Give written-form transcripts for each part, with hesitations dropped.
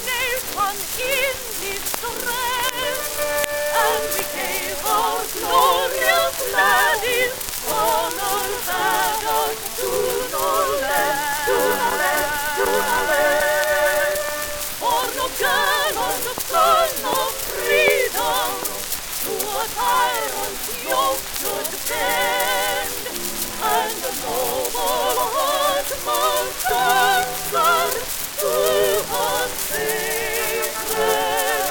nation in distress, and we gave our glorious laddies honor banners to Norrland, to Norrland, to Norrland. For no girl or no son of freedom to a tyrant's yoke should bend, and the noble heart must answer to her sacred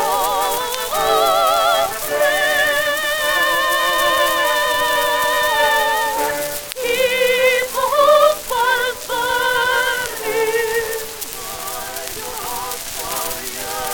offering. Keep hope our burning by your fire.